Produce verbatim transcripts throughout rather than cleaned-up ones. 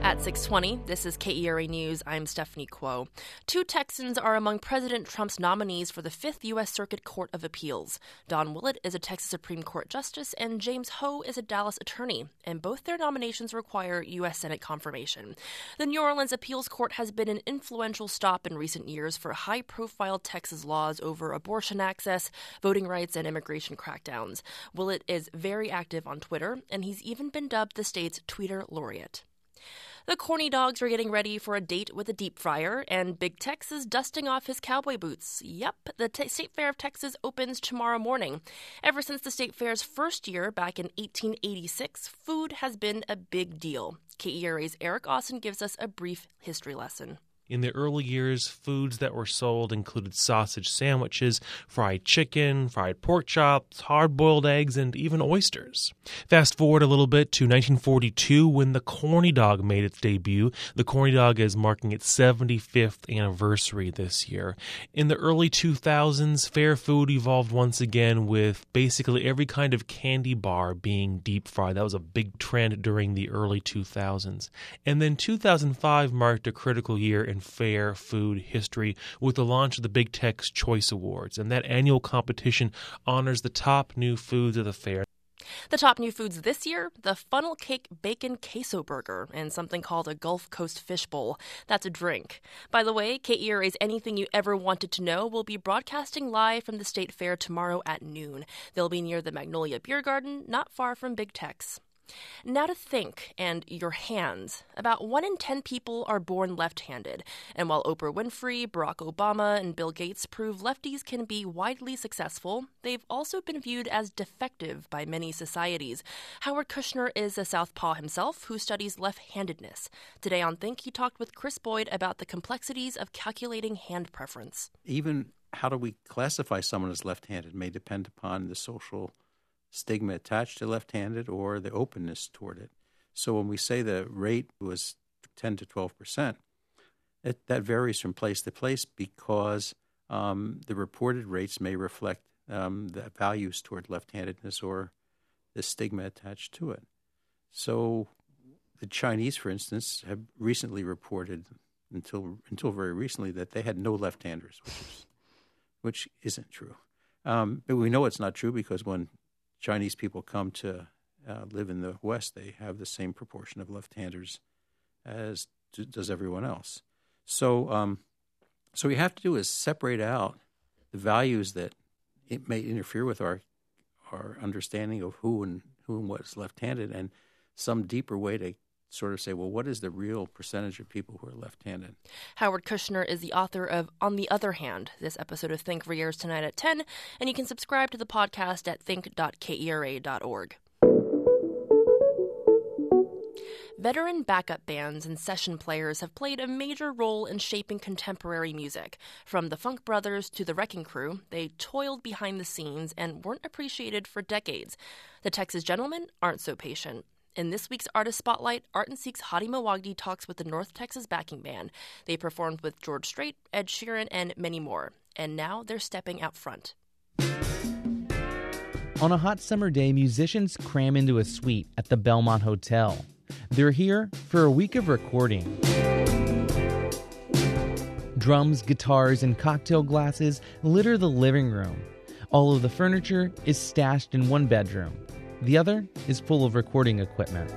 At six twenty, this is K E R A News. I'm Stephanie Kuo. Two Texans are among President Trump's nominees for the Fifth U S. Circuit Court of Appeals. Don Willett is a Texas Supreme Court justice, and James Ho is a Dallas attorney, and both their nominations require U S. Senate confirmation. The New Orleans Appeals Court has been an influential stop in recent years for high-profile Texas laws over abortion access, voting rights, and immigration crackdowns. Willett is very active on Twitter, and he's even been dubbed the state's Tweeter Laureate. The Corny Dogs are getting ready for a date with a deep fryer, and Big Tex is dusting off his cowboy boots. Yep, the T- State Fair of Texas opens tomorrow morning. Ever since the State Fair's first year back in eighteen eighty-six, food has been a big deal. K E R A's Eric Austin gives us a brief history lesson. In the early years, foods that were sold included sausage sandwiches, fried chicken, fried pork chops, hard-boiled eggs, and even oysters. Fast forward a little bit to nineteen forty-two when the Corny Dog made its debut. The Corny Dog is marking its seventy-fifth anniversary this year. In the early two thousands, fair food evolved once again with basically every kind of candy bar being deep-fried. That was a big trend during the early two thousands. And then two thousand five marked a critical year in fair food history with the launch of the Big Tex Choice Awards, and that annual competition honors the top new foods of the fair. The top new foods this year, the funnel cake bacon queso burger and something called a Gulf Coast fish bowl. That's a drink. By the way, K E R A's Anything You Ever Wanted to Know will be broadcasting live from the State Fair tomorrow at noon. They'll be near the Magnolia Beer Garden, not far from Big Tex. Now to think, and your hands. About one in ten people are born left-handed, and while Oprah Winfrey, Barack Obama, and Bill Gates prove lefties can be widely successful, they've also been viewed as defective by many societies. Howard Kushner is a southpaw himself who studies left-handedness. Today on Think, he talked with Chris Boyd about the complexities of calculating hand preference. Even how do we classify someone as left-handed may depend upon the social stigma attached to left-handed or the openness toward it. So when we say the rate was ten to twelve percent, it, that varies from place to place because um, the reported rates may reflect um, the values toward left-handedness or the stigma attached to it. So the Chinese, for instance, have recently reported, until until very recently, that they had no left-handers, which, is, which isn't true. Um, but we know it's not true because when Chinese people come to uh, live in the West, they have the same proportion of left-handers as d- does everyone else. So um, so what we have to do is separate out the values that it may interfere with our our understanding of who and who and what is left-handed, and some deeper way to sort of say, well, what is the real percentage of people who are left-handed? Howard Kushner is the author of On the Other Hand. This episode of Think airs tonight at ten, and you can subscribe to the podcast at think dot k e r a dot org. Veteran backup bands and session players have played a major role in shaping contemporary music. From the Funk Brothers to the Wrecking Crew, they toiled behind the scenes and weren't appreciated for decades. The Texas Gentlemen aren't so patient. In this week's Artist Spotlight, Art and Seek's Hadi Mawagdi talks with the North Texas Backing Band. They performed with George Strait, Ed Sheeran, and many more. And now they're stepping out front. On a hot summer day, musicians cram into a suite at the Belmont Hotel. They're here for a week of recording. Drums, guitars, and cocktail glasses litter the living room. All of the furniture is stashed in one bedroom. The other is full of recording equipment.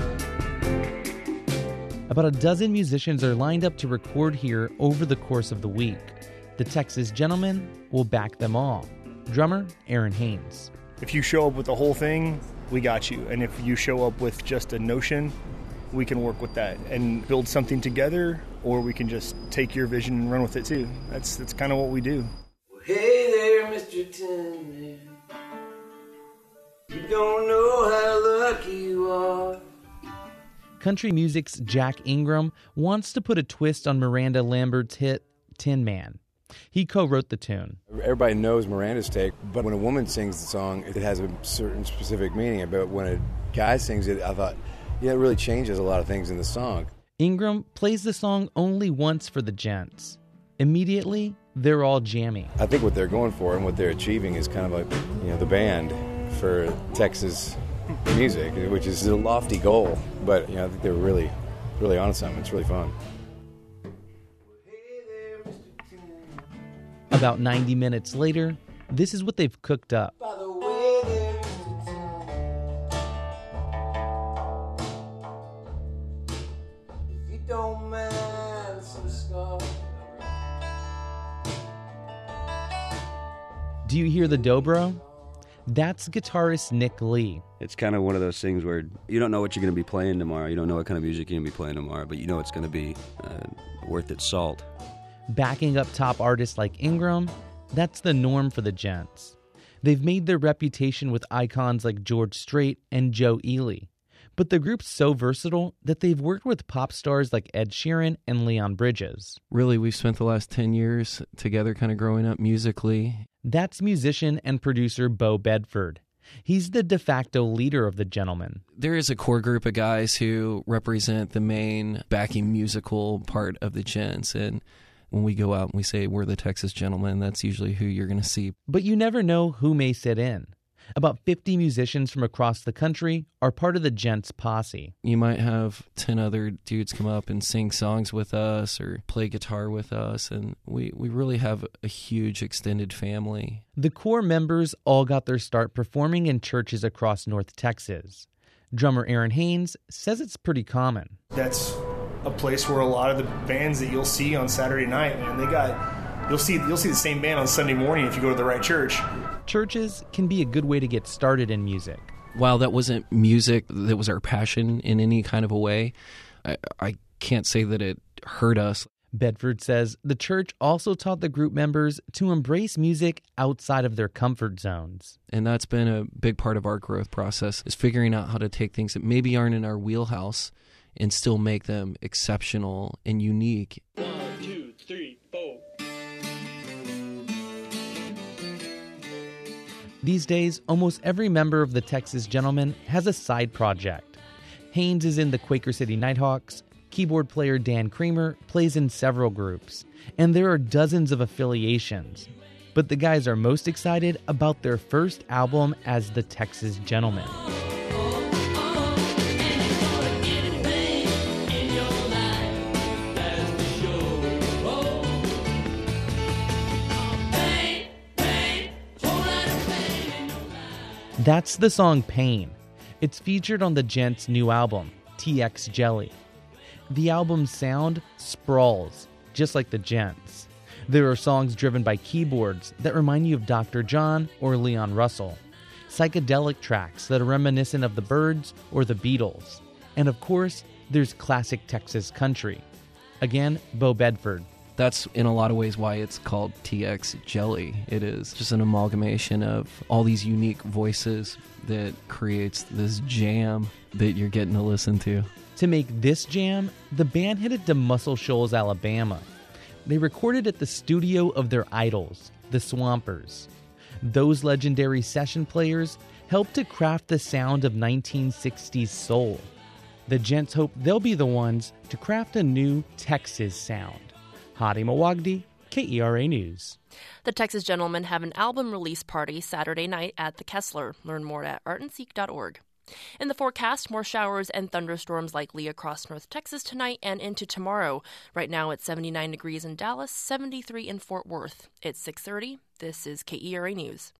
About a dozen musicians are lined up to record here over the course of the week. The Texas Gentlemen will back them all. Drummer Aaron Haynes. If you show up with the whole thing, we got you. And if you show up with just a notion, we can work with that and build something together, or we can just take your vision and run with it too. That's that's kind of what we do. Well, hey there, Mister Tin Man. You don't know how lucky you are. Country music's Jack Ingram wants to put a twist on Miranda Lambert's hit, Tin Man. He co-wrote the tune. Everybody knows Miranda's take, but when a woman sings the song, it has a certain specific meaning. But when a guy sings it, I thought, yeah, it really changes a lot of things in the song. Ingram plays the song only once for the gents. Immediately, they're all jamming. I think what they're going for and what they're achieving is kind of like, you know, the band for Texas music, which is a lofty goal. But, you know, I think they're really really onto something. It's really fun. About ninety minutes later, this is what they've cooked up. By the way there, if you don't mind some scar. Do you hear the dobro? That's guitarist Nick Lee. It's kind of one of those things where you don't know what you're going to be playing tomorrow. You don't know what kind of music you're going to be playing tomorrow, but you know it's going to be uh, worth its salt. Backing up top artists like Ingram, that's the norm for the Gents. They've made their reputation with icons like George Strait and Joe Ely. But the group's so versatile that they've worked with pop stars like Ed Sheeran and Leon Bridges. Really, we've spent the last ten years together kind of growing up musically. That's musician and producer Bo Bedford. He's the de facto leader of the Gentlemen. There is a core group of guys who represent the main backing musical part of the Gents, and when we go out and we say we're the Texas Gentlemen, that's usually who you're going to see. But you never know who may sit in. About fifty musicians from across the country are part of the Gents posse. You might have ten other dudes come up and sing songs with us or play guitar with us, and we, we really have a huge extended family. The core members all got their start performing in churches across North Texas. Drummer Aaron Haynes says it's pretty common. That's a place where a lot of the bands that you'll see on Saturday night, man, they got you'll see you'll see the same band on Sunday morning if you go to the right church. Churches can be a good way to get started in music. While that wasn't music that was our passion in any kind of a way, I, I can't say that it hurt us. Bedford says the church also taught the group members to embrace music outside of their comfort zones. And that's been a big part of our growth process, is figuring out how to take things that maybe aren't in our wheelhouse and still make them exceptional and unique. One, two, three, four. These days, almost every member of the Texas Gentlemen has a side project. Haynes is in the Quaker City Nighthawks. Keyboard player Dan Creamer plays in several groups. And there are dozens of affiliations. But the guys are most excited about their first album as the Texas Gentlemen. That's the song Pain. It's featured on the Gents' new album, T X Jelly. The album's sound sprawls, just like the Gents. There are songs driven by keyboards that remind you of Doctor John or Leon Russell, psychedelic tracks that are reminiscent of the Byrds or the Beatles, and of course, there's classic Texas country. Again, Bo Bedford. That's in a lot of ways why it's called T X Jelly. It is just an amalgamation of all these unique voices that creates this jam that you're getting to listen to. To make this jam, the band headed to Muscle Shoals, Alabama. They recorded at the studio of their idols, the Swampers. Those legendary session players helped to craft the sound of nineteen sixties soul. The Gents hope they'll be the ones to craft a new Texas sound. Hadi Mawagdi, K E R A News. The Texas Gentlemen have an album release party Saturday night at the Kessler. Learn more at art and seek dot org. In the forecast, more showers and thunderstorms likely across North Texas tonight and into tomorrow. Right now it's seventy-nine degrees in Dallas, seventy-three in Fort Worth. It's six thirty. This is K E R A News.